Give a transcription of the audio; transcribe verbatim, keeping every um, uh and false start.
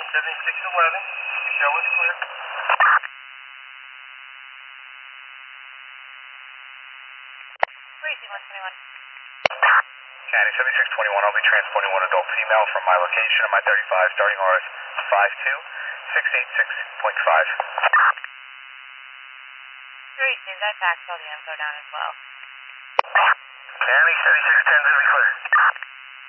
seventy-six eleven, show is clear. Crazy one twenty-one. County seventy-six twenty-one, I'll be transporting one adult female from my location of my thirty-five, starting R S five two six eight six point five. Three, save that tax, all the info down as well. County seventy-six ten, be clear.